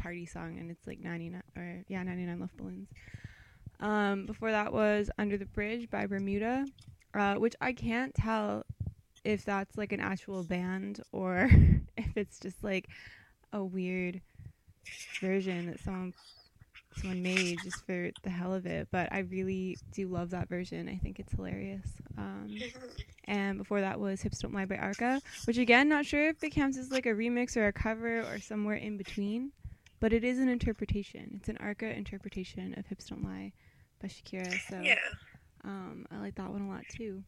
party song, and it's like 99 Love Balloons. Before that was Under the Bridge by Bermuda, which I can't tell if that's like an actual band or if it's just like a weird version that someone made just for the hell of it. But I really do love that version. I think it's hilarious. And before that was Hips Don't Lie by Arca, which again, not sure if it counts as like a remix or a cover or somewhere in between, but it is an interpretation. It's an Arca interpretation of Hips Don't Lie by Shakira. So yeah. I like that one a lot too.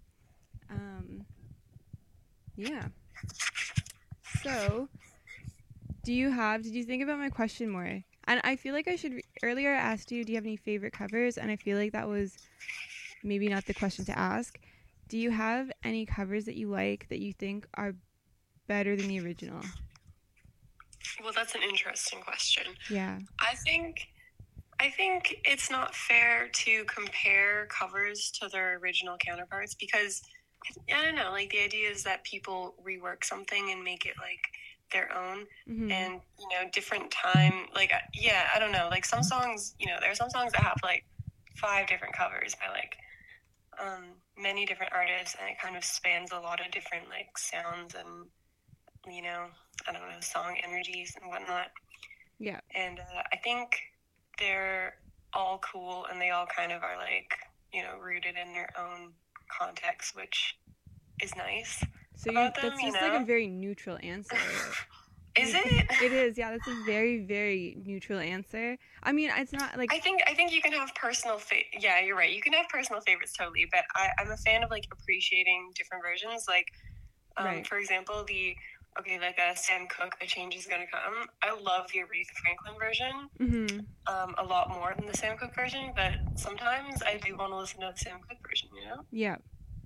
Yeah. So, did you think about my question more? And I feel like earlier I asked you, do you have any favorite covers? And I feel like that was maybe not the question to ask. Do you have any covers that you like that you think are better than the original? Well, that's an interesting question. Yeah. I think it's not fair to compare covers to their original counterparts because, I don't know, like the idea is that people rework something and make it like their own. Mm-hmm. And, different time, like, yeah, I don't know, like some songs, there are some songs that have like 5 different covers by like many different artists, and it kind of spans a lot of different like sounds and, I don't know, song energies and whatnot. Yeah. And I think they're all cool, and they all kind of are like, rooted in their own context, which is nice. So that's just like a very neutral answer. Is it? It is, yeah. That's a very, very neutral answer. I mean, it's not like... I think you can have personal... Yeah, you're right. You can have personal favorites, totally. But I'm a fan of, like, appreciating different versions. Like, right. For example, like a Sam Cooke, The Change Is Gonna Come. I love the Aretha Franklin version Mm-hmm. a lot more than the Sam Cooke version. But sometimes I do want to listen to the Sam Cooke version, Yeah.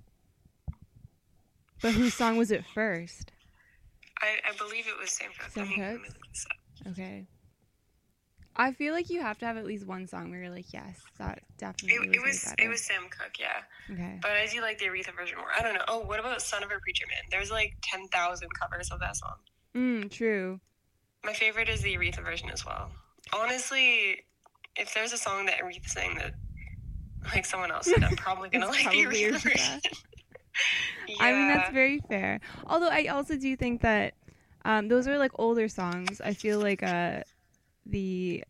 But whose song was it first? I believe it was Sam Cooke. Sam Cooke? Okay. I feel like you have to have at least one song where you're like, yes, that definitely it was Sam Cooke, yeah. Okay. But I do like the Aretha version more. I don't know. Oh, what about Son of a Preacher Man? There's like 10,000 covers of that song. True. My favorite is the Aretha version as well. Honestly, if there's a song that Aretha sang that like someone else did, I'm probably gonna like the Aretha version. Yeah. I mean, that's very fair. Although I also do think that those are like older songs. I feel like the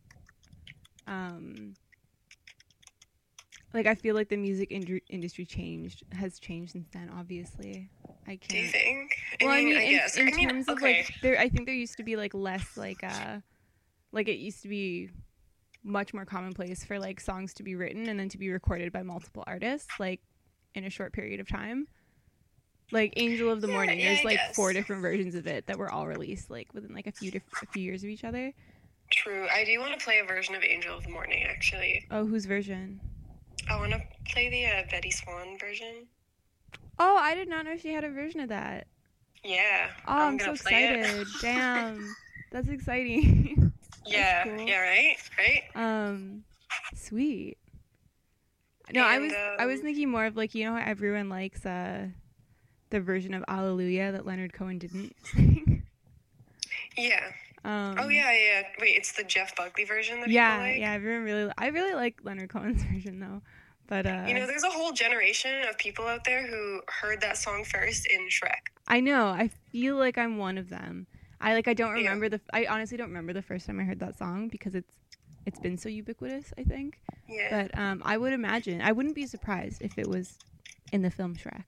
music industry has changed since then. Obviously, I can't. Do you think? Well, I mean, I guess. in terms of like, I think there used to be like less like it used to be much more commonplace for like songs to be written and then to be recorded by multiple artists like in a short period of time. Like Angel of the Morning, there's like 4 different versions of it that were all released like within like a few years of each other. True. I do want to play a version of Angel of the Morning, actually. Oh, whose version? I want to play the Betty Swan version. Oh, I did not know she had a version of that. Yeah. Oh, I'm so excited. Damn. That's exciting. Yeah. Cool. Yeah, right? Sweet. No, and, I was thinking more of like, how everyone likes the version of Alleluia that Leonard Cohen didn't sing. Yeah. Yeah. Wait, it's the Jeff Buckley version that people like? Yeah, I really like Leonard Cohen's version though. But there's a whole generation of people out there who heard that song first in Shrek. I know. I feel like I'm one of them. I don't remember I honestly don't remember the first time I heard that song because it's been so ubiquitous, I think. Yeah. But I would imagine I wouldn't be surprised if it was in the film Shrek.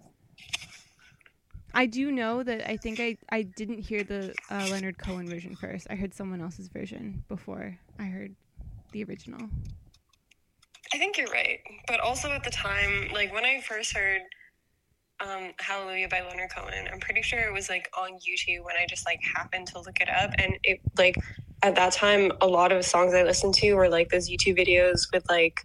I do know that I think I didn't hear the Leonard Cohen version first. I heard someone else's version before I heard the original. I think you're right. But also at the time, like when I first heard Hallelujah by Leonard Cohen, I'm pretty sure it was like on YouTube when I just like happened to look it up. And it like at that time, a lot of songs I listened to were like those YouTube videos with like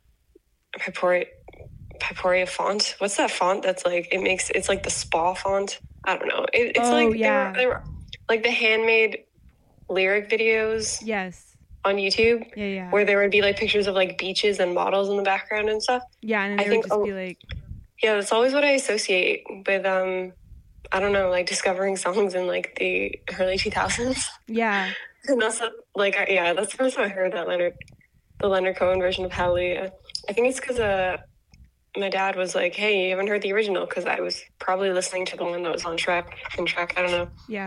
Pyporia font. What's that font that's like it's like the spa font? I don't know. It's they were like the handmade lyric videos. Yes. On YouTube. Yeah. Where there would be like pictures of like beaches and models in the background and stuff. Yeah, and then would just be like yeah, that's always what I associate with I don't know, like discovering songs in like the early 2000s. Yeah. And that's that's the first time I heard the Leonard Cohen version of Hallelujah. I think it's because my dad was like, "Hey, you haven't heard the original?" Because I was probably listening to the one that was on track. I don't know. Yeah.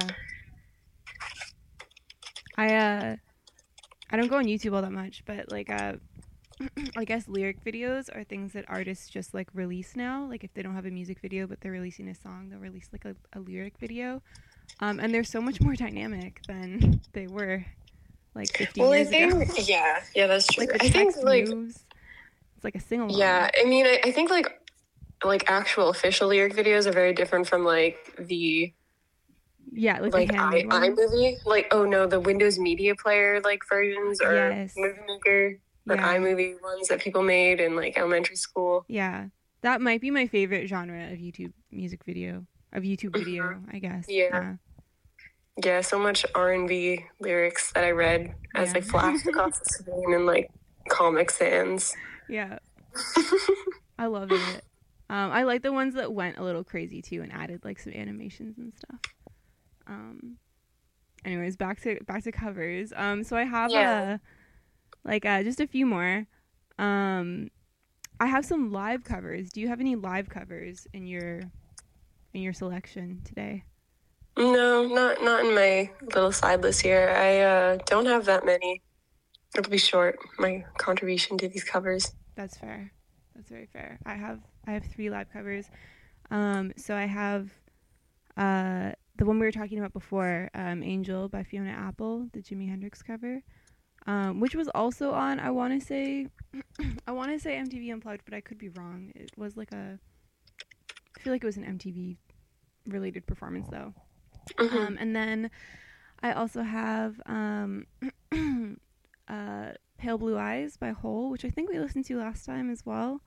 I don't go on YouTube all that much, but like I guess lyric videos are things that artists just like release now. Like if they don't have a music video but they're releasing a song, they'll release like a lyric video. And they're so much more dynamic than they were like 50 years ago. Yeah, that's true. Like I think like moves, it's like a sing-along. Yeah, I mean, I think like actual official lyric videos are very different from like the like iMovie, like the Windows Media Player like versions or Movie Maker or iMovie ones that people made in like elementary school. Yeah, that might be my favorite genre of YouTube video, I guess. Yeah, so much R&B lyrics that I read as like flashed across the screen in like Comic Sans. Yeah, I love it. I like the ones that went a little crazy too and added like some animations and stuff. Anyways, back to covers. So I have just a few more. I have some live covers. Do you have any live covers in your selection today? No, not in my little side list here. I don't have that many. It'll be short, my contribution to these covers. That's fair. That's very fair. I have 3 live covers. So I have the one we were talking about before, Angel by Fiona Apple, the Jimi Hendrix cover, which was also on, I want to say MTV Unplugged, but I could be wrong. It was like I feel like it was an MTV related performance though. Mm-hmm. And then I also have Pale Blue Eyes by Hole, which I think we listened to last time as well.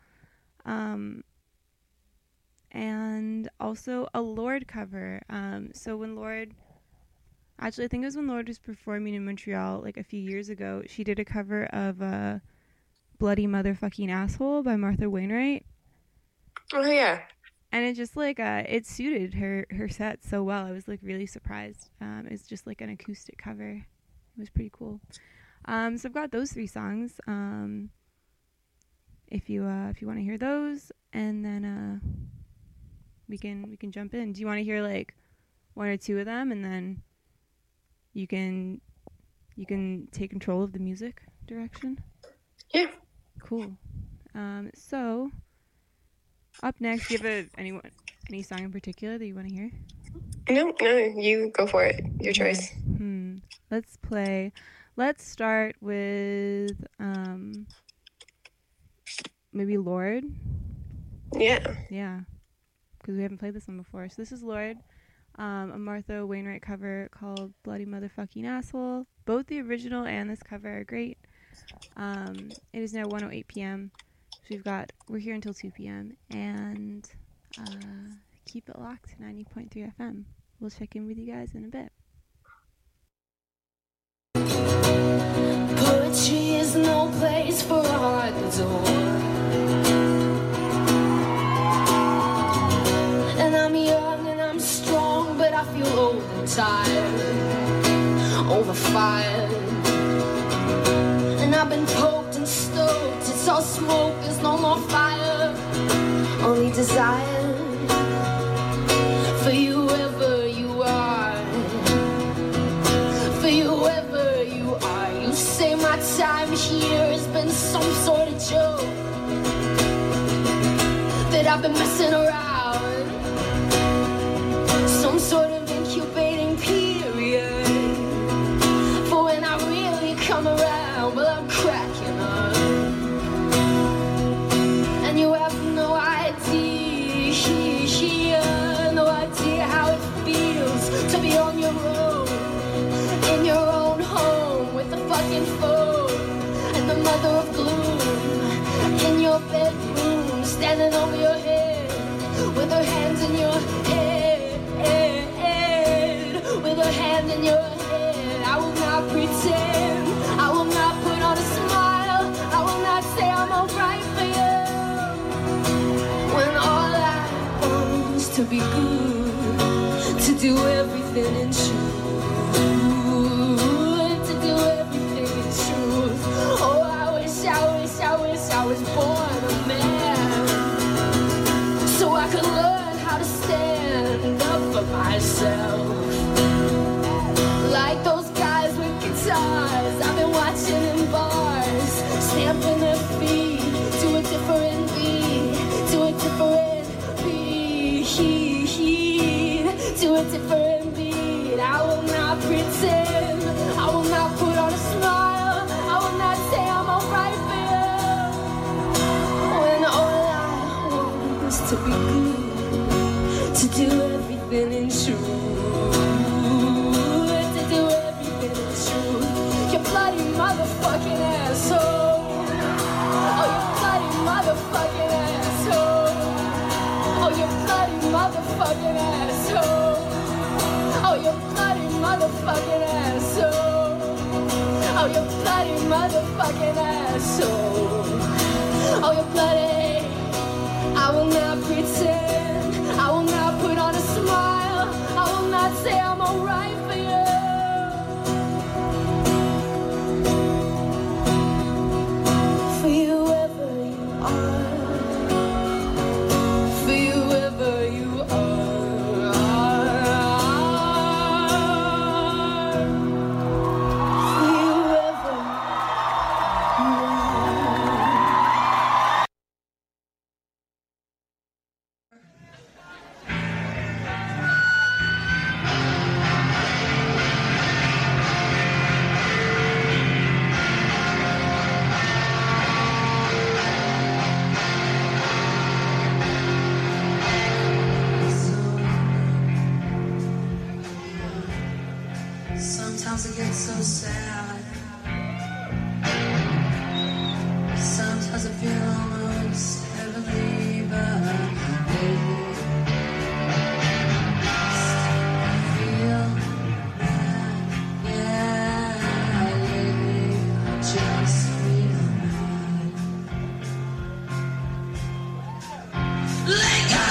And also a Lorde cover. So when Lorde, actually I think it was when Lorde was performing in Montreal like a few years ago, she did a cover of Bloody Motherfucking Asshole by Martha Wainwright. Oh yeah. And it just like it suited her set so well. I was like really surprised. It's just like an acoustic cover. It was pretty cool. So I've got those 3 songs. If you want to hear those, and then we can jump in. Do you want to hear like 1 or 2 of them, and then you can take control of the music direction? Yeah. Cool. So up next, do you have any song in particular that you want to hear? No, you go for it. Your choice. Let's start with maybe Lorde. Yeah. Yeah. Because we haven't played this one before. So this is Lorde, a Martha Wainwright cover called Bloody Motherfucking Asshole. Both the original and this cover are great. It is now 1:08 p.m. So we're here until 2 p.m. And keep it locked to 90.3 FM. We'll check in with you guys in a bit. Poetry is no place for a heart that's old. And I'm young and I'm strong, but I feel old and tired, overfired. And I've been poked and stoked, it's all smoke, there's no more fire, only desire for you whoever you are, for you whoever you are. You say my time here has been some sort of joke, that I've been messing around, some sort of incubating period, for when I really come around, well, I'm cracking up. And you have no idea how it feels to be on your own, in your own home, with the fucking phone and the mother of gloom, in your bedroom, standing over your head, with her hands in your head, with her hand in your head. I will not pretend, I will not put on a smile, I will not say I'm alright for you, when all I want is to be good, to do everything in truth, stars I've been watching in bars, stamping their feet to a different beat, to a different beat, to a different beat. I will not pretend, I will not put on a smile, I will not say I'm alright for you, when all I want is to be good, to do everything in truth, to do everything in truth. You bloody motherfucking asshole, oh you bloody motherfucking asshole, oh you bloody motherfucking asshole, oh you bloody motherfucking asshole, oh you bloody motherfucking asshole, oh you bloody. I will not pretend, I will not put on a smile, I will not say I'm alright for you. For you whoever you are, for you whoever you are, for you whoever you are. Sometimes I get so sad. Sometimes I feel almost heavenly, but lately I feel bad. Yeah, lately I just feel bad. Let go.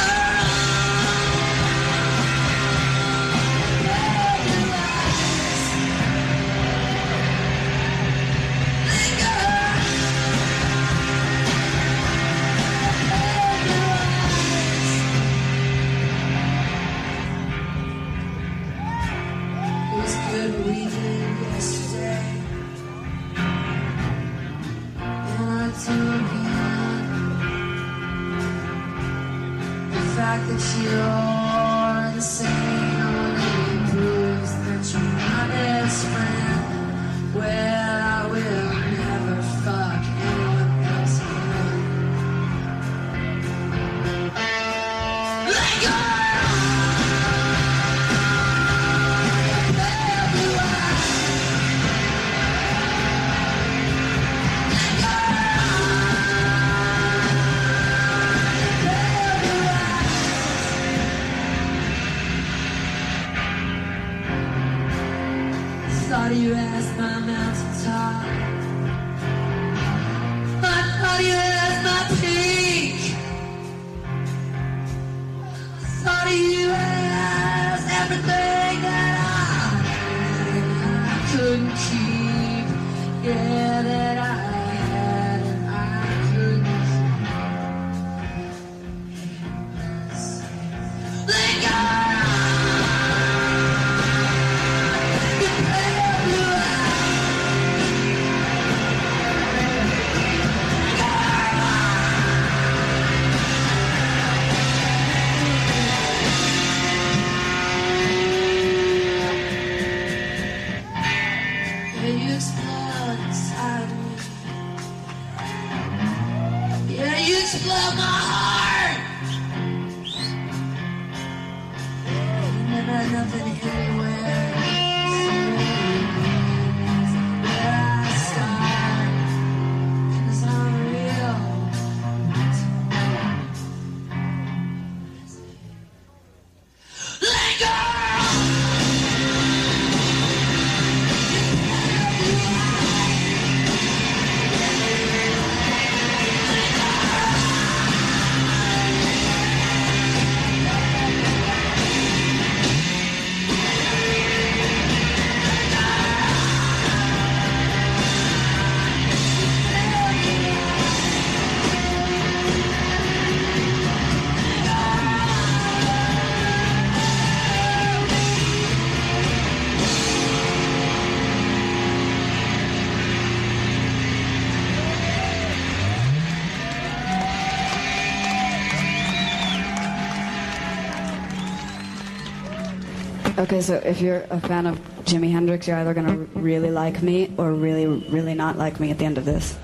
It was good what we did yesterday, and I took it. The fact that you're the same only proves that you're my best friend. Well, I will never fuck anyone else again. Let go! Thought you as my mountaintop, I thought you as my peak, I thought you as everything that I couldn't keep, yeah, that I had and I couldn't keep. Let go! Yeah, you explode inside me. Yeah, you explode my heart. You never had nothing anywhere. Where I start, 'cause I'm real. Let go! Let Okay, so if you're a fan of Jimi Hendrix, you're either gonna really like me or really, really not like me at the end of this.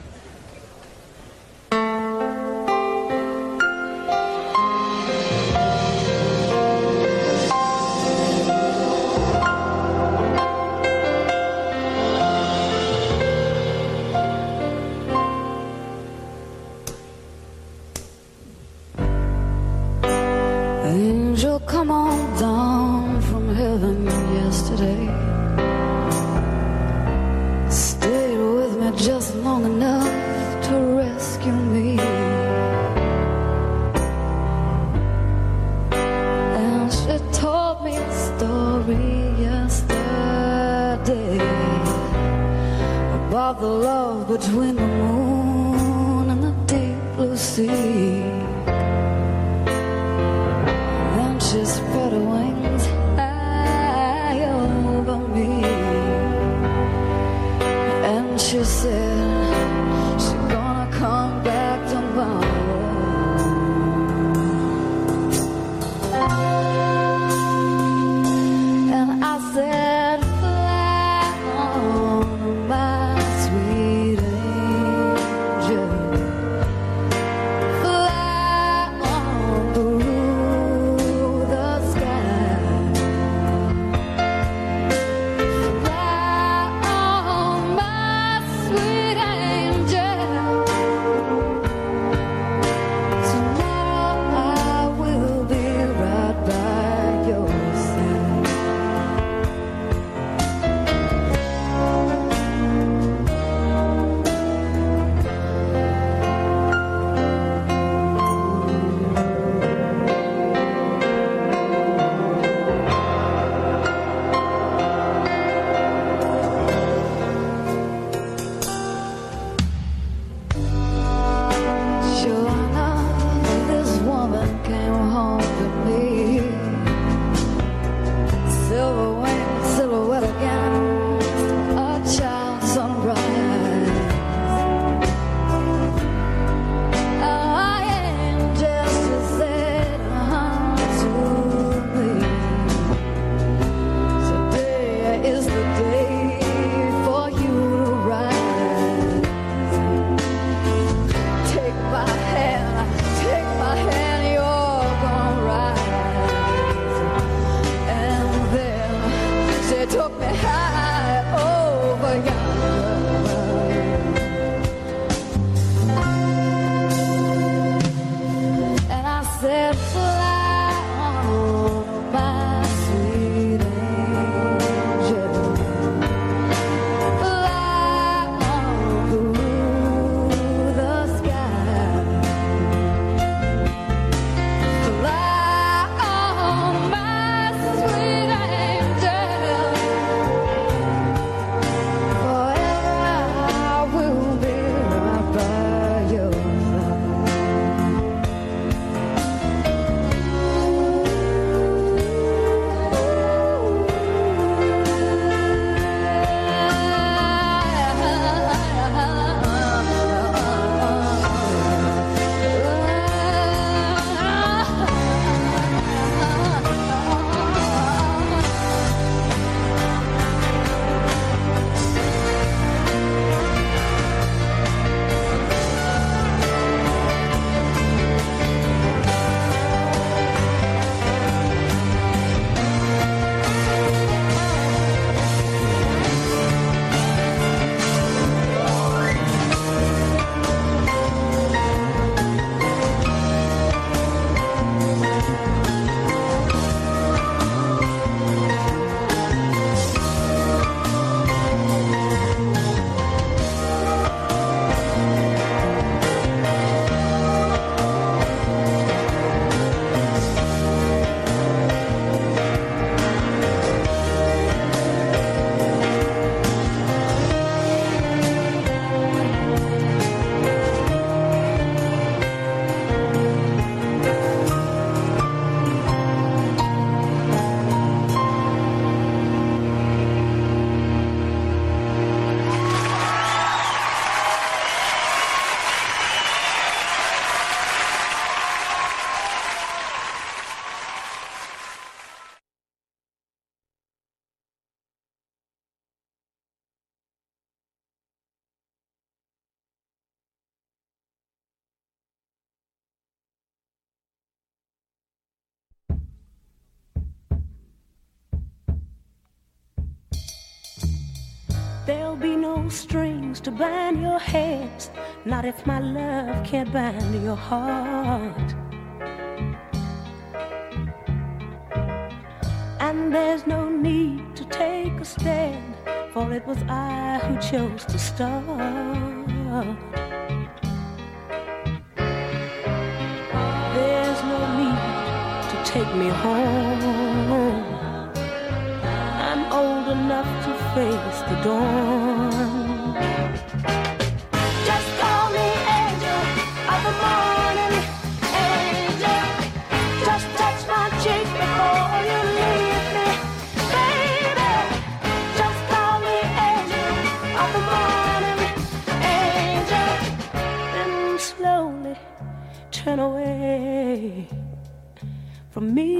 Angel, come on down from heaven yesterday. Stayed with me just long enough to rescue me. And she told me a story yesterday about the love between the moon and the deep blue sea. She spread her wings high over me, and she said she's gonna come back tomorrow. And I said, fly on, my sweet angel. Fly on through the sky. Fly on, my sweet angel. There'll be no strings to bind your hands, not if my love can't bind your heart. And there's no need to take a stand, for it was I who chose to start. There's no need to take me home. I'm old enough to face the dawn. Just call me angel of the morning, angel. Just touch my cheek before you leave me, baby. Just call me angel of the morning, angel. Then slowly turn away from me.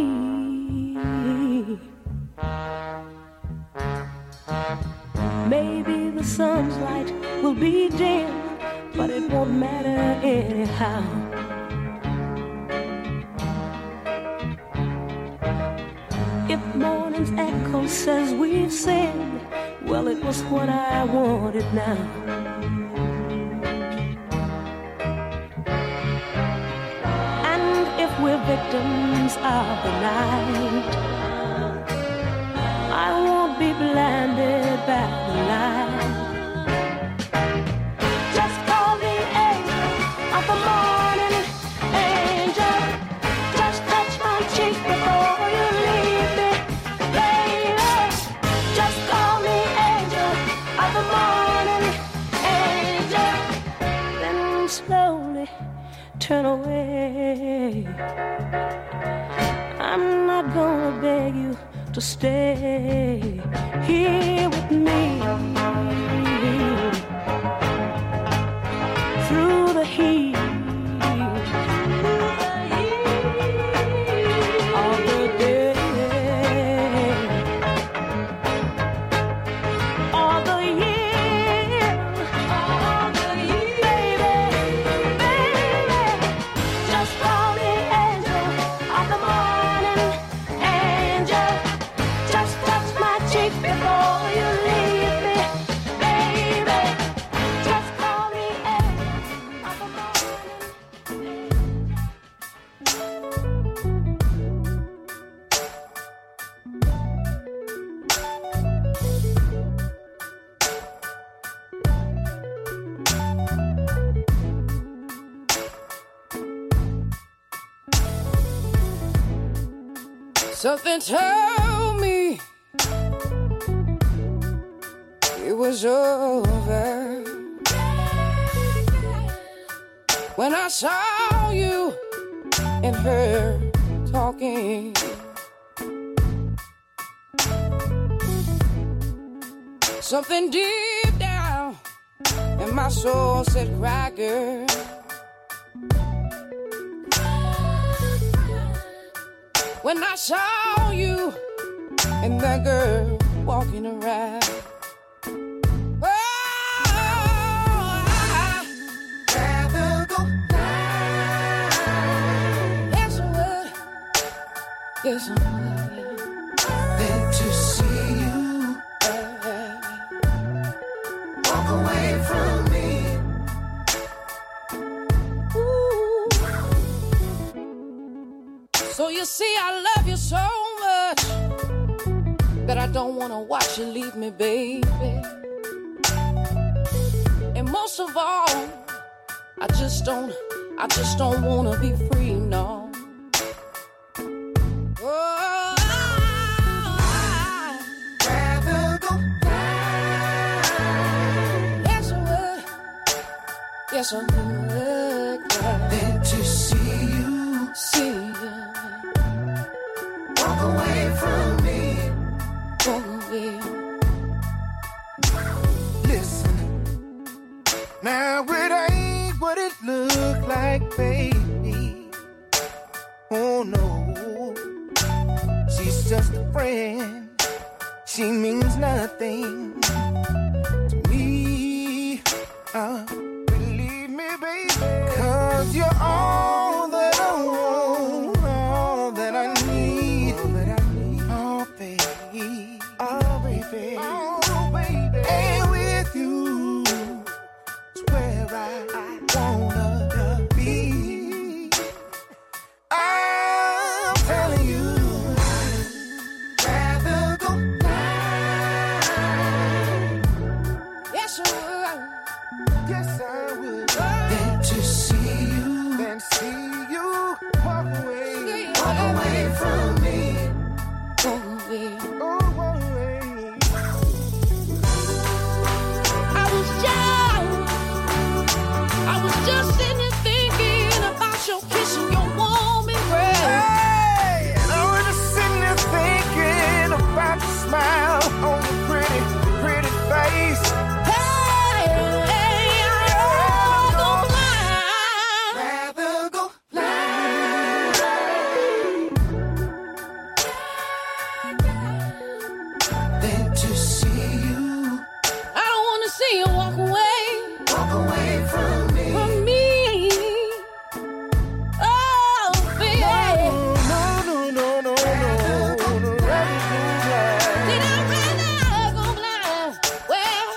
Maybe the sun's light will be dim, but it won't matter anyhow. If morning's echo says we've sinned, well, it was what I wanted now. And if we're victims of the night, I won't be blinded by the light. Just call me angel of the morning, angel. Just touch my cheek before you leave me, baby. Just call me angel of the morning, angel. Then slowly turn away. I'm not gonna beg you to stay here with me through the heat of the day or the year, baby, baby. Just call me angel of the morning, angel. Just touch my cheek before you leave me, baby. Just call me angel of the morning. Something told me it was over when I saw you and her talking. Something deep down in my soul said, cry, girl. When I saw you and that girl walking around, oh, I'd rather go blind. Yes, I would. Yes, I would. Than to see you walk away from me. So you see, I love you so much that I don't want to watch you leave me, baby. And most of all, I just don't want to be free, no. Oh, I'd rather go blind. Yes, I would. Yes, I would. Than to see you. Walk away from me. Walk away. Listen, now it ain't what it looked like, baby. Oh no, she's just a friend. She means nothing to me. Believe me, baby, 'cause you're all that I want, all that I need, oh baby, oh baby, oh baby. Yes, I would. Than to see you walk away from me. Oh, away. I was just sitting there thinking about your kiss and your warm embrace. Hey, and I was just sitting there thinking about the smile on your pretty, pretty face. Rather go blind than to see you. I don't want to see you walk away From me. from me. Oh, baby. No. Rather go blind. Did I rather go blind? Well,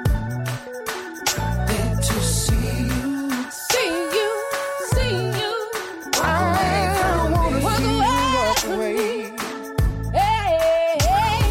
Than to see you. see you. I wanna Walk see you away walk from away. Hey.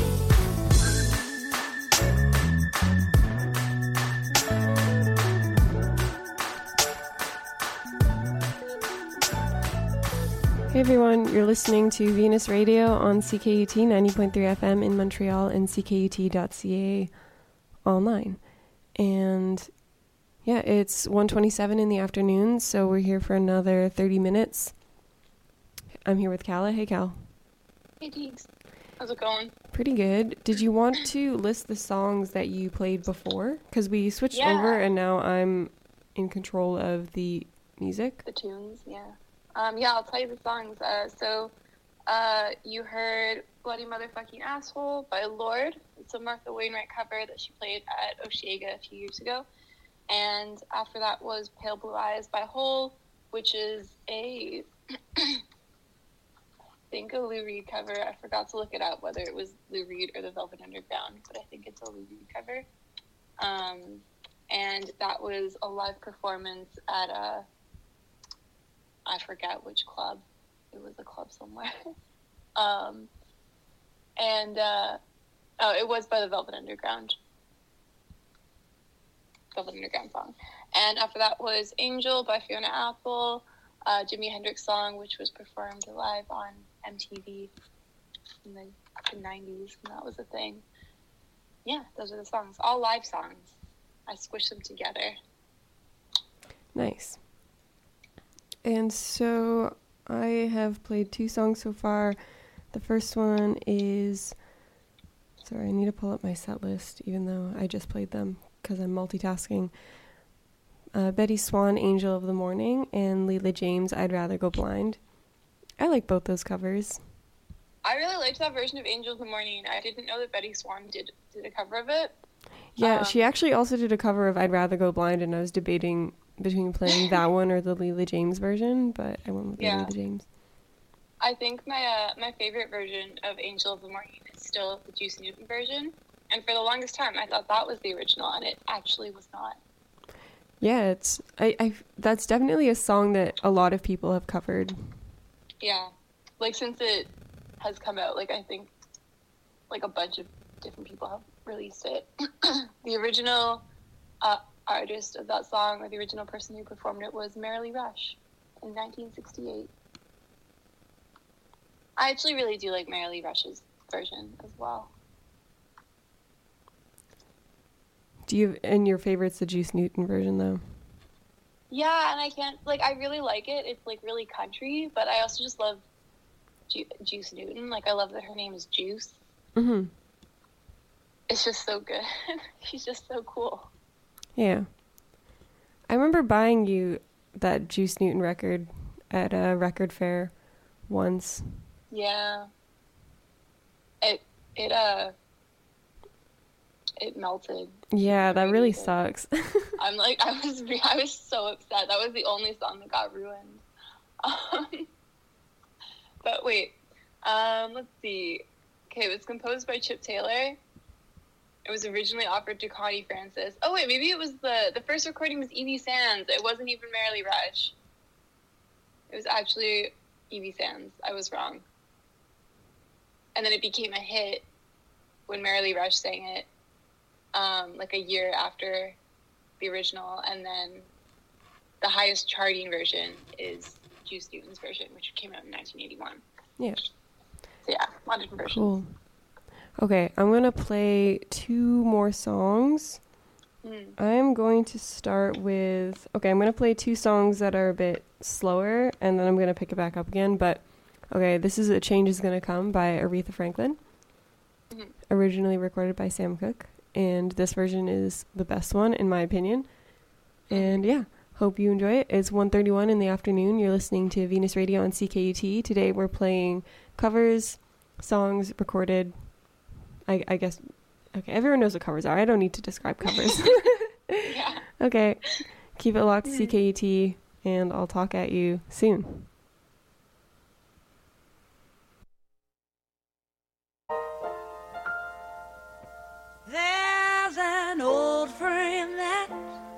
Hey everyone, you're listening to Venus Radio on CKUT 90.3 FM in Montreal and CKUT.ca online. And yeah, it's 1:27 in the afternoon, so we're here for another 30 minutes. I'm here with Calla. Hey Cal. Hey, Deeks. How's it going? Pretty good. Did you want to list the songs that you played before? Because we switched Yeah. over and now I'm in control of the music. The tunes, yeah. I'll tell you the songs. You heard Bloody Motherfucking Asshole by Lorde. It's a Martha Wainwright cover that she played at Osheaga a few years ago. And after that was Pale Blue Eyes by Hole, which is I think a Lou Reed cover. I forgot to look it up, whether it was Lou Reed or the Velvet Underground, but I think it's a Lou Reed cover. And that was a live performance at I forget which club. It was a club somewhere. It was by the Velvet Underground. Velvet Underground song. And after that was Angel by Fiona Apple, Jimi Hendrix song, which was performed live on MTV in the 90s, and that was a thing. Yeah, those are the songs. All live songs. I squished them together. Nice. And so I have played 2 songs so far. The first one is... Sorry, I need to pull up my set list, even though I just played them, because I'm multitasking. Betty Swan, Angel of the Morning, and Leela James, I'd Rather Go Blind. I like both those covers. I really liked that version of Angel of the Morning. I didn't know that Betty Swan did a cover of it. Yeah, she actually also did a cover of I'd Rather Go Blind, and I was debating between playing that one or the Leela James version, but I went with the Leela James. I think my favorite version of Angel of the Morning is still the Juice Newton version. And for the longest time, I thought that was the original, and it actually was not. Yeah, that's definitely a song that a lot of people have covered. Yeah. Like, since it has come out, like, I think, like, a bunch of different people have released it. The original artist of that song, or the original person who performed it, was Marilee Rush in 1968. I actually really do like Marilee Rush's version as well. And your favorite's the Juice Newton version, though? Yeah, and I really like it. It's, like, really country, but I also just love Juice Newton. Like, I love that her name is Juice. Mm-hmm. It's just so good. She's just so cool. Yeah. I remember buying you that Juice Newton record at a record fair once. Yeah. It melted. Yeah, that really sucks. I was so upset. That was the only song that got ruined. But wait, let's see. Okay, it was composed by Chip Taylor. It was originally offered to Connie Francis. Oh wait, maybe it was the first recording was Evie Sands. It wasn't even Marilee Rush. It was actually Evie Sands. I was wrong. And then it became a hit when Marilee Rush sang it, like a year after the original, and then the highest charting version is Juice Newton's version, which came out in 1981. Yeah. So yeah, a lot of different versions. Cool. Okay, I'm going to play 2 more songs. I'm going to start with... Okay, I'm going to play 2 songs that are a bit slower, and then I'm going to pick it back up again. But, okay, this is A Change Is Gonna Come by Aretha Franklin. Originally recorded by Sam Cooke. And this version is the best one, in my opinion. And, yeah, hope you enjoy it. It's 1:31 in the afternoon. You're listening to Venus Radio on CKUT. Today we're playing covers, songs recorded... I guess, okay, everyone knows what covers are. I don't need to describe covers. Yeah. Okay, keep it locked to CKUT, and I'll talk at you soon. There's an old friend that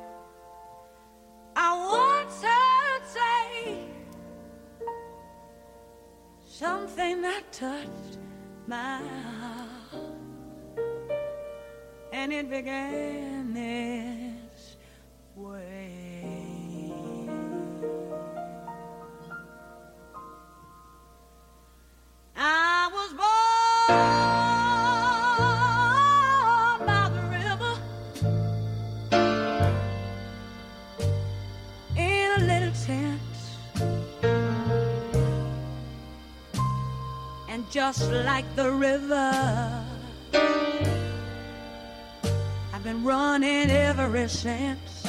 I once heard say something that touched my heart. And it began this way. I was born by the river in a little tent, and just like the river, I've been running ever since.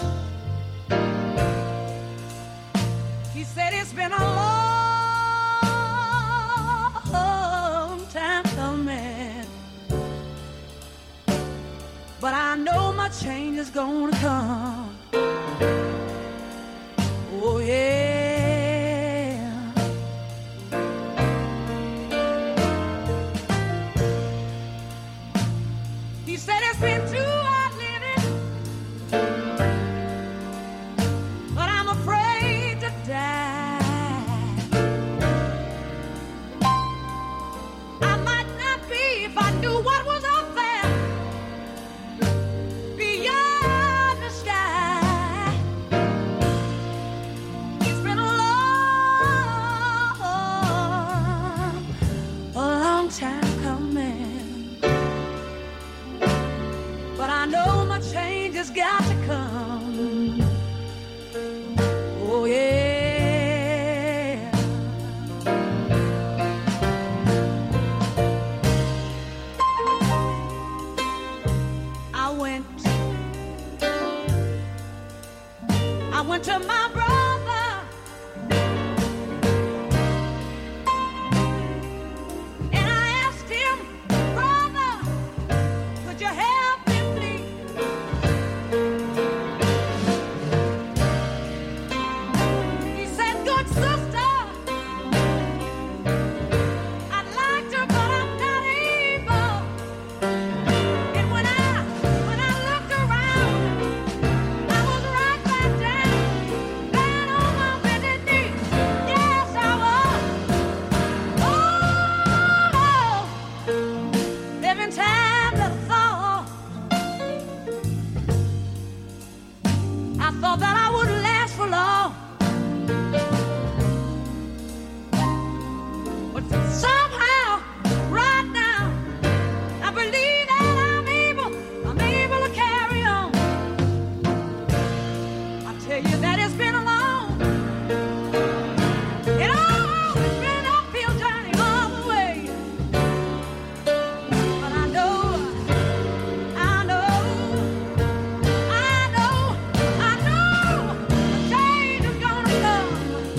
He said it's been a long time coming, but I know my change is gonna come. Oh yeah. He said it's been too hard living, but I'm afraid to die. I might not be if I knew what was up there beyond the sky. It's been a long time coming, but I know my change has got to come. Oh yeah. I went to my brother, and I asked him, brother, could you help me please? He said, good sister, I'd like to, but I'm not able. And when I looked around, I was right back down on my bended knee. Yes, I was. Oh, every time that I thought that I wouldn't last for long. But somehow, right now, I believe that I'm able to carry on. I tell you that it's been a long, it's been an uphill journey all the way. But I know a change is gonna come.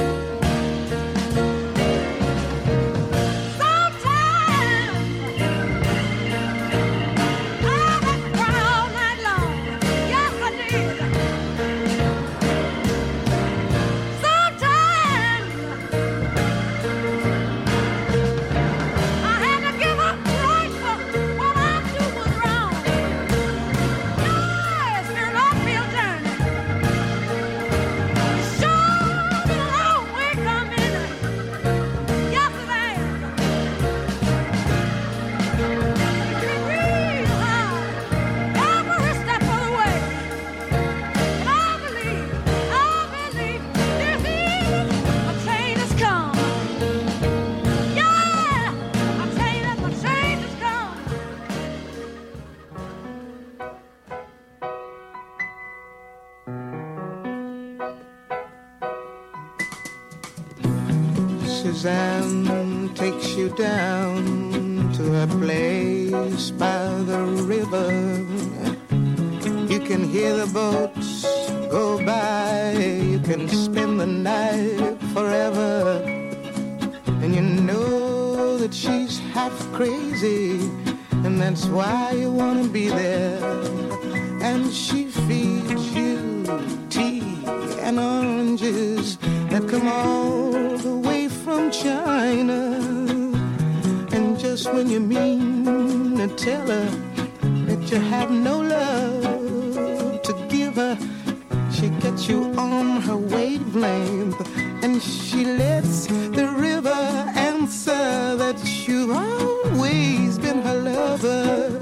Suzanne takes you down to a place by the river. You can hear the boats go by. You can spend the night forever. And you know that she's half crazy, and that's why you want to be there. And she feeds you tea and oranges that come all the way from China. And just when you mean to tell her that you have no love to give her, she gets you on her wavelength, and she lets the river answer that you've always been her lover.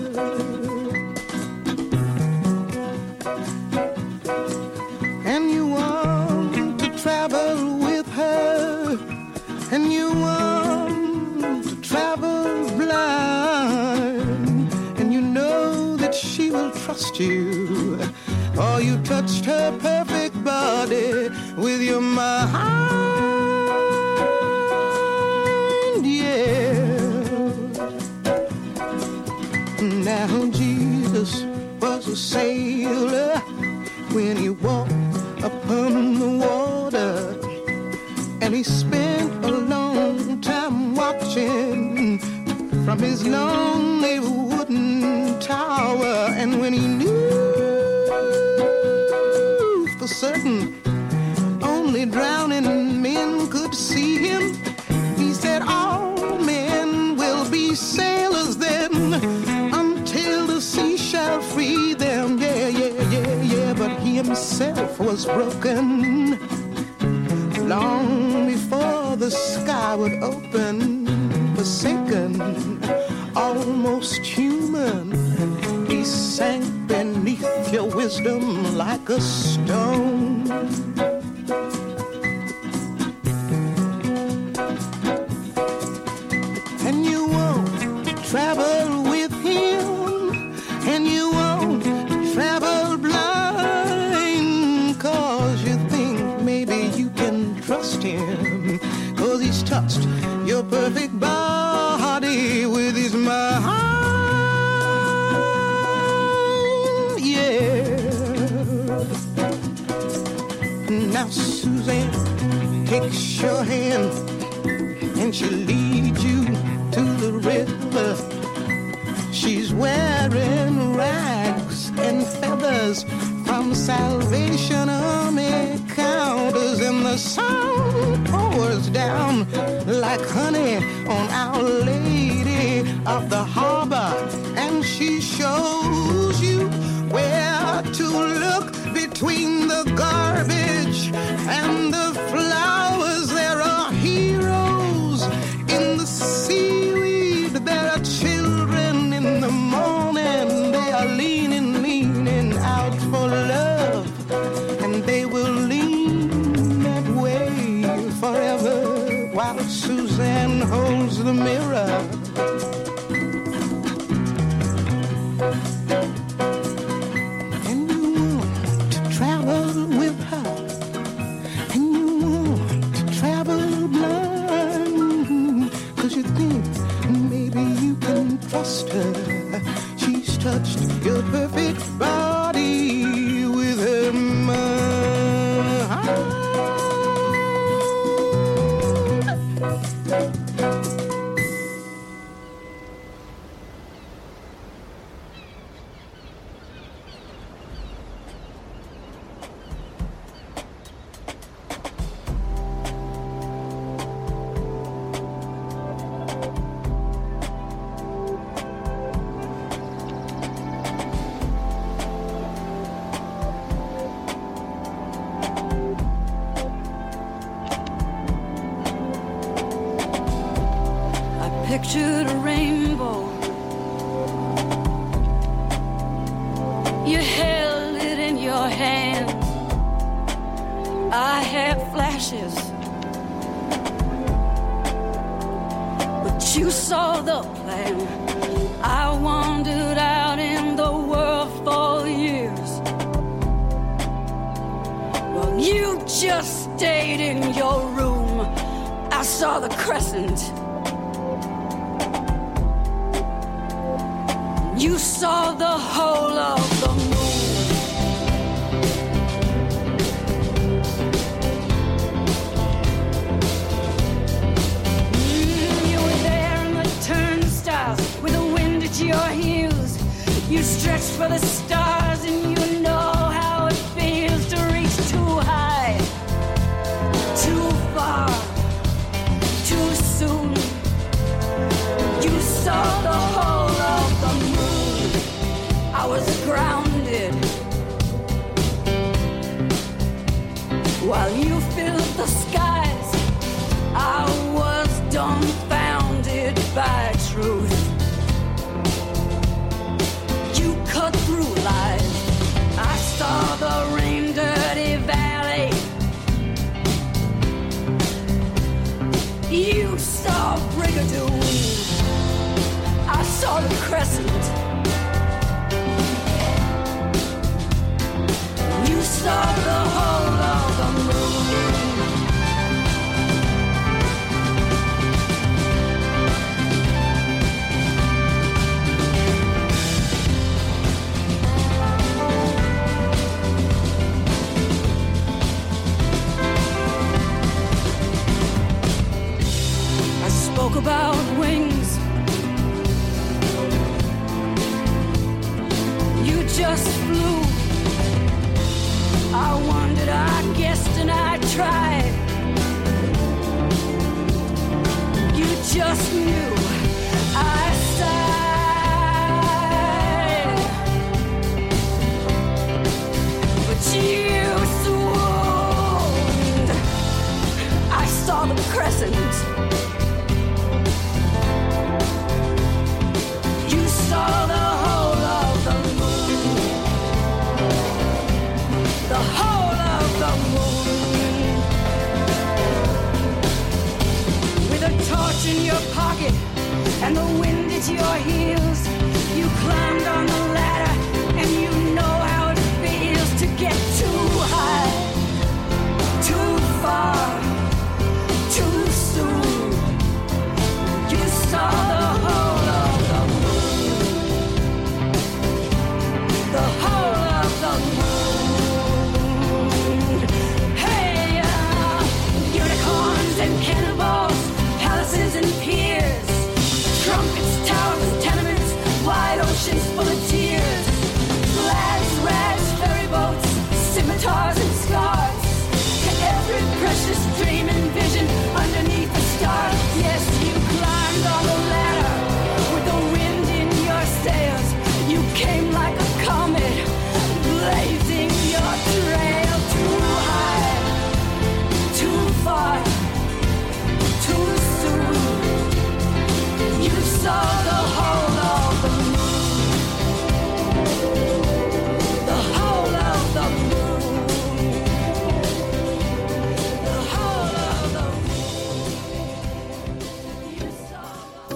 And you want to travel with her, and you want to travel blind, and you know that she will trust you. Oh, you touched her perfect body with your mind, yeah. Now Jesus was a sailor when he walked upon the water, and he spent a long time watching from his lonely wooden tower. And when he knew for certain only drowning men could see him, he said all men will be sailors then, until the sea shall free them. Yeah, yeah, yeah, yeah. But he himself was broken long before the sky would open. Forsaken, almost human, he sank beneath your wisdom like a stone. And you won't travel with him, and you won't travel blind, 'cause you think maybe you can trust him, 'cause he's touched your perfect body with his mind. Now Suzanne takes your hand and she leads you to the river. She's wearing rags and feathers from Salvation Army counters, and the sun pours down like honey on Our Lady of the Harbor, and she shows you where to look between the garbage and the flowers. There are heroes in the seaweed. There are children in the morning. They are leaning, leaning out for love, and they will lean that way forever while Suzanne holds the mirror. She's touched your perfect body with her mind. Pictured a rainbow, you held it in your hand. I had flashes, but you saw the plan. I wandered out in the world for years, well, you just stayed in your room. I saw the crescent. You saw the whole of the moon. You were there in the turnstiles with the wind at your heels. You stretched for the stars and you know how it feels to reach too high, too far, too soon. You saw the whole of the moon. I was grounded while you filled the skies. I was dumbfounded by truth. You cut through lies. I saw the rain-dirty valley. You saw Brigadoon. I saw the crescent. You saw the whole of the moon. I spoke about wings. You just flew. I wondered, I guessed, and I tried. You just knew. I sighed, but you swooned. I saw the crescent. You saw the whole of the moon. The whole of the moon. With a torch in your pocket and the wind at your heels, you climbed on the ladder and you know how it feels to get too high, too far, too soon. You saw the whole of the moon. The whole of the moon. Hey, unicorns and cannonballs, palaces and piers, trumpets, towers, and tenements, wide oceans full of tears, flags, rags, ferry boats, scimitars and scars, every precious dream and vision underneath the stars. Yes, you climbed on the ladder with the wind in your sails. You came like a comet, blazing your trail too high, too far, too soon. You saw the whole of the moon. The whole of the moon. The whole of the moon. You saw the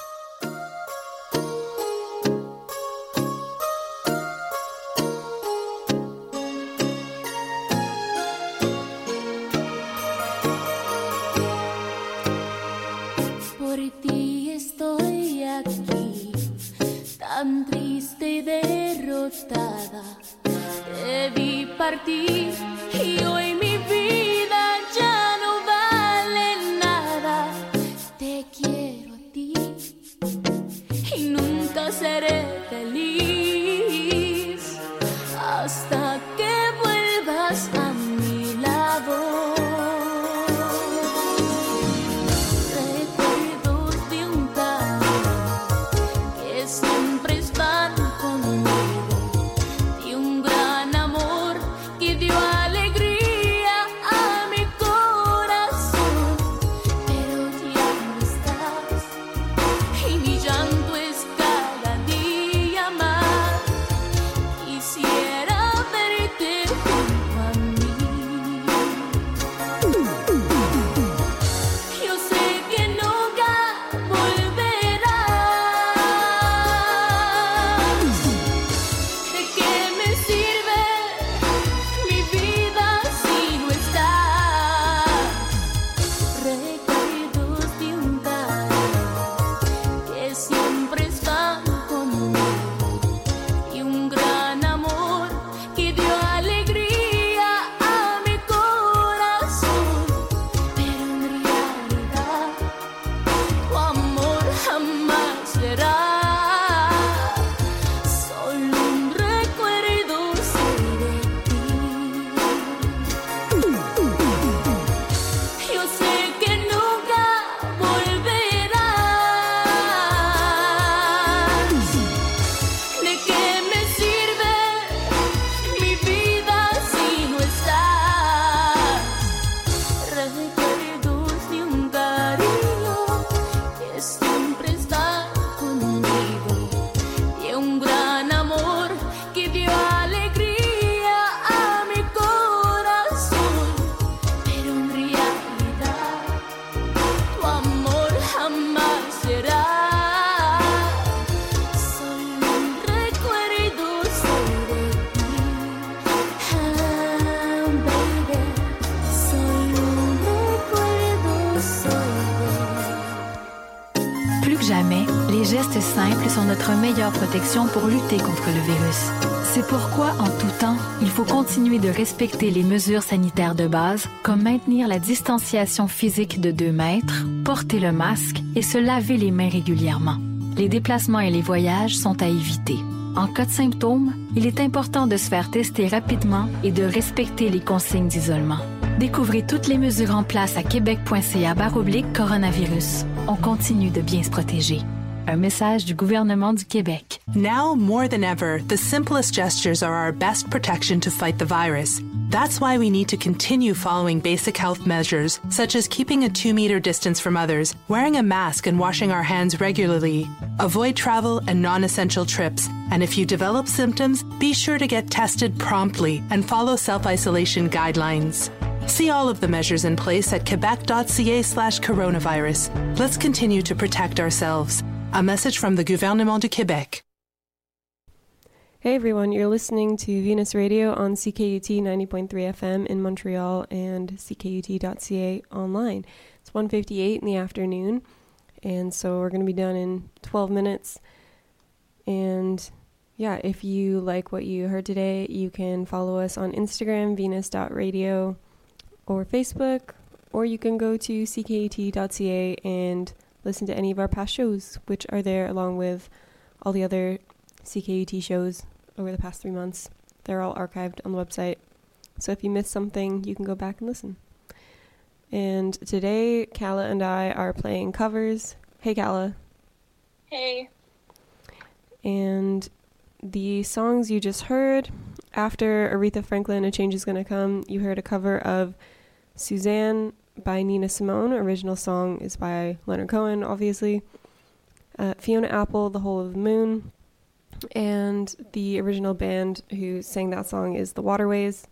Por ti estoy aquí, tan triste y derrotada. Te vi partir y hoy mi vida ya no vale nada. Te quiero a ti y nunca seré feliz hasta que vuelvas a mi lado. Recuerdos de un camino que siempre están conmigo, de un gran amor que dio alegría a mi corazón, pero ya no estás y mi llanto es cada día más. Quisiera verte junto a mí. gestes simples sont notre meilleure protection pour lutter contre le virus. C'est pourquoi, en tout temps, il faut continuer de respecter les mesures sanitaires de base, comme maintenir la distanciation physique de 2 mètres, porter le masque et se laver les mains régulièrement. Les déplacements et les voyages sont à éviter. En cas de symptômes, il est important de se faire tester rapidement et de respecter les consignes d'isolement. Découvrez toutes les mesures en place à québec.ca/coronavirus. On continue de bien se protéger. Un message du gouvernement du Québec. Now, more than ever, the simplest gestures are our best protection to fight the virus. That's why we need to continue following basic health measures, such as keeping a 2-meter distance from others, wearing a mask and washing our hands regularly. Avoid travel and non-essential trips. And if you develop symptoms, be sure to get tested promptly and follow self-isolation guidelines. See all of the measures in place at quebec.ca/coronavirus. Let's continue to protect ourselves. A message from the Gouvernement du Québec. Hey everyone, you're listening to Venus Radio on CKUT 90.3 FM in Montreal and CKUT.ca online. It's 1:58 in the afternoon, and so we're going to be done in 12 minutes. And yeah, if you like what you heard today, you can follow us on Instagram, venus.radio, or Facebook, or you can go to CKUT.ca and listen to any of our past shows, which are there along with all the other CKUT shows over the past 3 months. They're all archived on the website. So if you missed something, you can go back and listen. And today, Kala and I are playing covers. Hey, Kala. Hey. And the songs you just heard, after Aretha Franklin, A Change Is Gonna Come, you heard a cover of Suzanne by Nina Simone. Original song is by Leonard Cohen, obviously. Fiona Apple, The Whole of the Moon. And the original band who sang that song is The Waterways.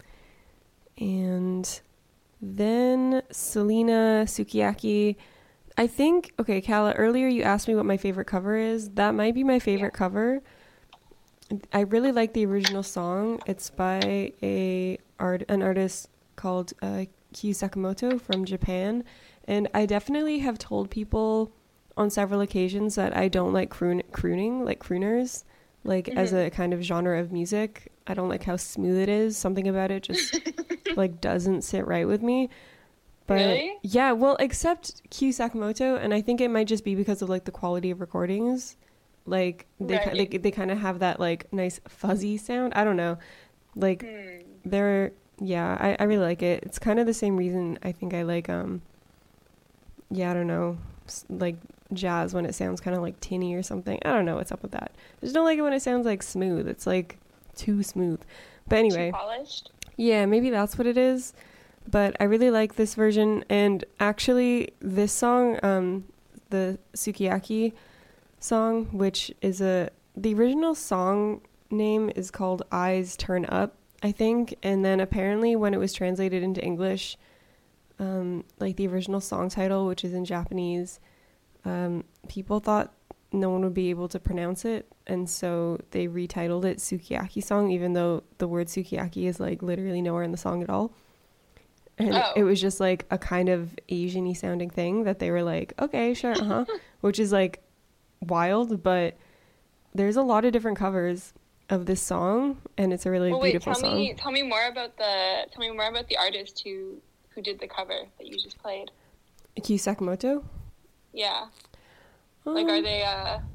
And then Selena Sukiyaki. I think, okay, Kala, earlier you asked me what my favorite cover is. That might be my favorite cover. I really like the original song. It's by an artist called Kyu Sakamoto from Japan, and I definitely have told people on several occasions that I don't like crooning, like crooners, like as a kind of genre of music. I don't like how smooth it is. Something about it just like doesn't sit right with me. But really? Yeah, well, except Kyu Sakamoto, and I think it might just be because of like the quality of recordings. Like they kind of have that like nice fuzzy sound. I don't know, like they're. Yeah, I really like it. It's kind of the same reason I think I like, I don't know, like jazz when it sounds kind of like tinny or something. I don't know what's up with that. I just don't like it when it sounds like smooth. It's like too smooth. But anyway. Too polished? Yeah, maybe that's what it is. But I really like this version. And actually, this song, the Sukiyaki song, which is the original song name is called Eyes Turn Up, I think, and then apparently when it was translated into English, like the original song title, which is in Japanese, people thought no one would be able to pronounce it, and so they retitled it Sukiyaki Song, even though the word Sukiyaki is like literally nowhere in the song at all. And it was just like a kind of Asian-y sounding thing that they were like, okay, sure, which is like wild, but there's a lot of different covers of this song, and it's a really beautiful song. Tell me more about the artist who did the cover that you just played. Kyu Sakamoto? Yeah. Like, are they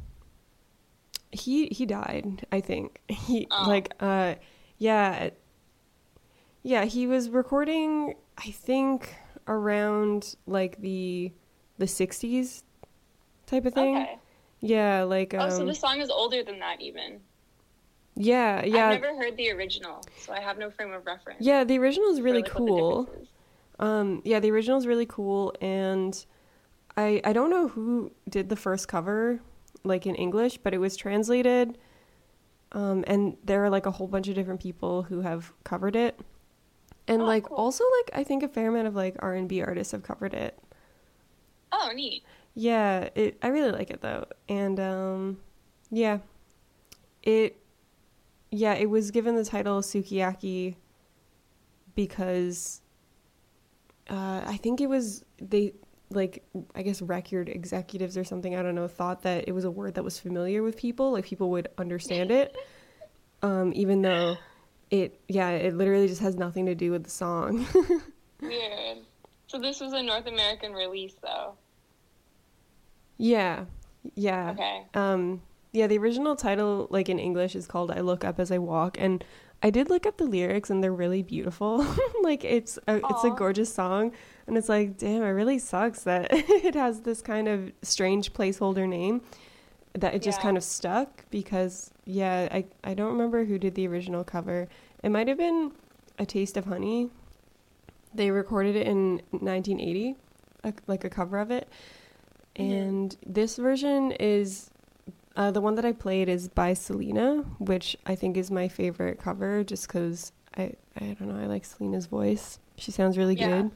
He died, I think. He he was recording, I think, around like the 60s type of thing. Okay. Yeah, like so the song is older than that even. Yeah. I've never heard the original, so I have no frame of reference. Yeah, the original is really cool. The original is really cool, and I don't know who did the first cover, like in English, but it was translated, and there are like a whole bunch of different people who have covered it, and cool. Also like I think a fair amount of like R&B artists have covered it. Oh, neat. Yeah, I really like it though, and it was given the title Sukiyaki because I think it was like, I guess record executives or something, I don't know, thought that it was a word that was familiar with people, like people would understand it, even though it literally just has nothing to do with the song. Weird. So this was a North American release, though. Yeah. Okay. Yeah, the original title, like in English, is called I Look Up As I Walk, and I did look up the lyrics, and they're really beautiful. Like, it's a gorgeous song, and it's like, damn, it really sucks that it has this kind of strange placeholder name that it just kind of stuck, because, I don't remember who did the original cover. It might have been A Taste of Honey. They recorded it in 1980, like a cover of it, and this version is... the one that I played is by Selena, which I think is my favorite cover, just because I don't know, I like Selena's voice. She sounds really good.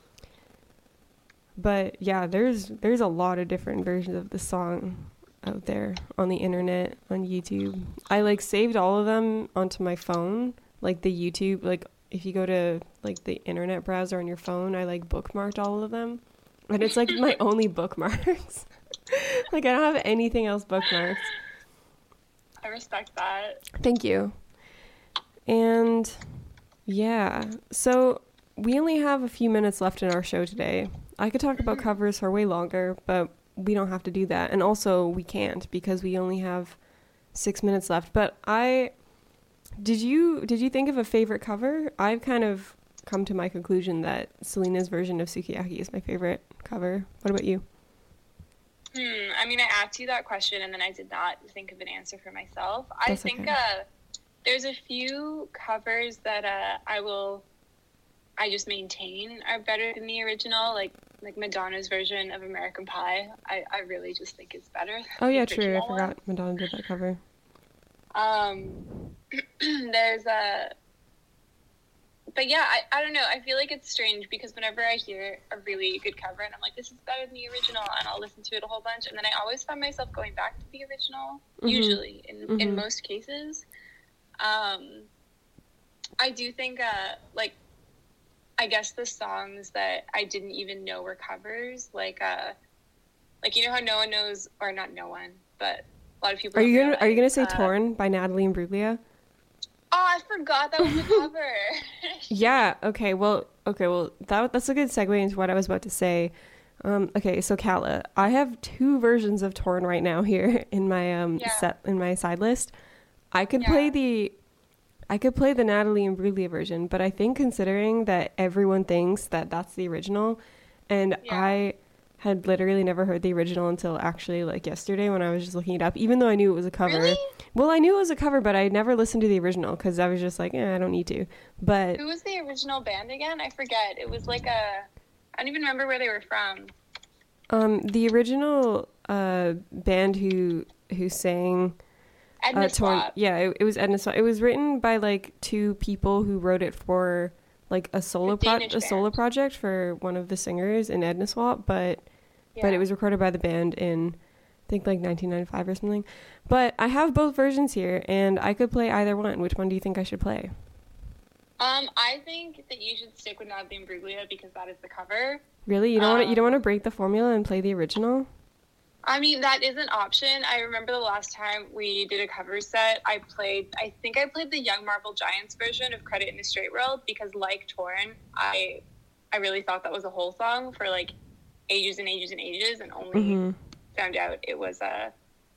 But yeah, there's a lot of different versions of the song out there on the internet, on YouTube. I like saved all of them onto my phone, like the YouTube, like if you go to like the internet browser on your phone, I like bookmarked all of them, and it's like my only bookmarks. Like, I don't have anything else bookmarked. I respect that. Thank you. And yeah, so we only have a few minutes left in our show today. I could talk about covers for way longer, but we don't have to do that. And also we can't, because we only have 6 minutes left. But did you think of a favorite cover? I've kind of come to my conclusion that Selena's version of Sukiyaki is my favorite cover. What about you? I mean, I asked you that question, and then I did not think of an answer for myself. I think okay. There's a few covers that I just maintain are better than the original, like Madonna's version of American Pie. I really just think it's better. Oh yeah, true. I forgot Madonna did that cover. There's but yeah, I don't know. I feel like it's strange, because whenever I hear a really good cover and I'm like, this is better than the original, and I'll listen to it a whole bunch, and then I always find myself going back to the original, usually, in most cases. I do think, like, I guess the songs that I didn't even know were covers, like, you know how no one knows, or not no one, but a lot of people Are you gonna say Torn by Natalie Imbruglia? Oh, I forgot that was the cover. Yeah. Okay. Well, that's a good segue into what I was about to say. Okay. So Kala, I have 2 versions of Torn right now here in my in my side list. I could play the Natalie Imbruglia version, but I think, considering that everyone thinks that that's the original, and I had literally never heard the original until actually like yesterday when I was just looking it up, even though I knew it was a cover. Really? Well, I knew it was a cover, but I never listened to the original because I was just like, I don't need to. But who was the original band again? I forget. It was like I don't even remember where they were from. The original band who sang Edna Torn. Swap. Yeah, it was Edna Swap. It was written by like 2 people who wrote it for like a solo project for one of the singers in Edna Swap, but it was recorded by the band in, I think, like 1995 or something. But I have both versions here, and I could play either one. Which one do you think I should play? I think that you should stick with Natalie Imbruglia, because that is the cover. Really? You don't want to break the formula and play the original? I mean, that is an option. I remember the last time we did a cover set, I think I played the Young Marble Giants version of Credit in the Straight World, because like Torn, I really thought that was a whole song for like ages and ages and ages, and only found out it was a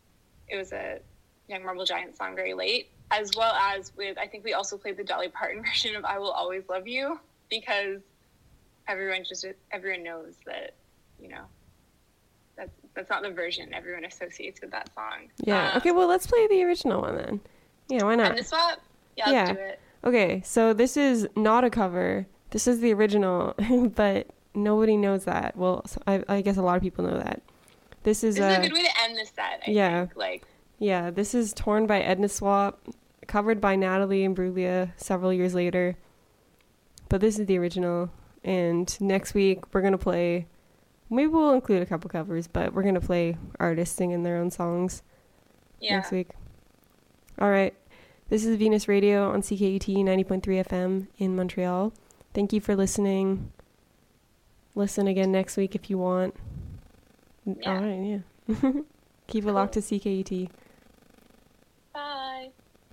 Young Marble Giants song very late. As well as with, I think we also played the Dolly Parton version of I Will Always Love You, because everyone knows that, you know, that's not the version everyone associates with that song. Yeah. Okay, well, let's play the original one then. Yeah, why not? And the swap? Yeah, let's do it. Okay, so this is not a cover. This is the original, but nobody knows that. Well, I guess a lot of people know that. This is a good way to end the set, I think. Yeah, this is Torn by Edna Swap, covered by Natalie Imbruglia several years later. But this is the original, and next week we're going to play... Maybe we'll include a couple covers, but we're going to play artists singing their own songs next week. All right. This is Venus Radio on CKUT 90.3 FM in Montreal. Thank you for listening. listen again next week if you want. Yeah. All right, yeah. Keep it locked to CKUT. Bye.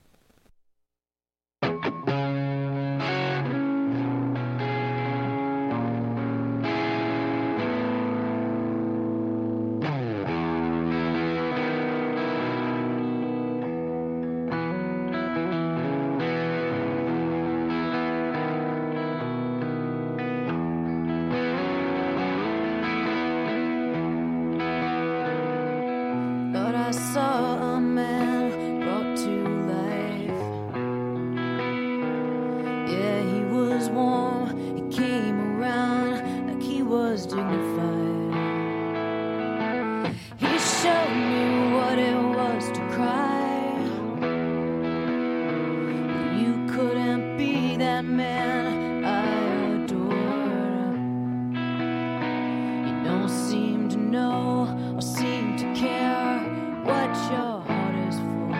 Thought I saw a man brought to life. Yeah, he was warm. He came around like he was dignified. He showed me what it was to cry. You couldn't be that man I adored. You don't seem to know or seem to care what your heart is for.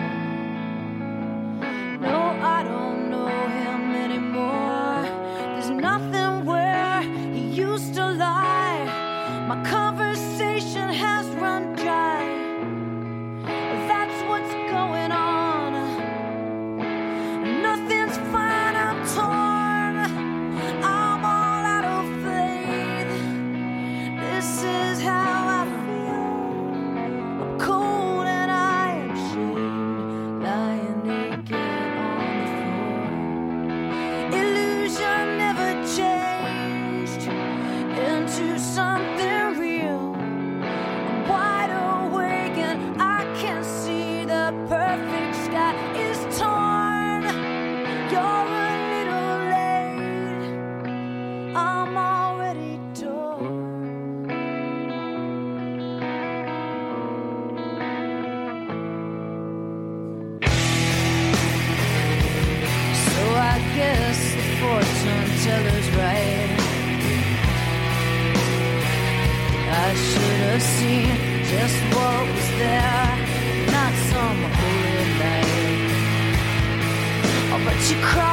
No, I don't know him anymore. There's nothing where he used to lie. My conversation has run dry. That's what's going on. Nothing's fine, I'm torn. I'm all out of faith. This is how I feel. I'm cold and I am shamed, lying naked on the floor. Illusion never changed into something real. I'm wide awake and I can see the perfect sky is torn. You're a little late. I'm already torn. So I guess the fortune teller's right. I should have seen just what was there, not some holy light. Oh, but you cried.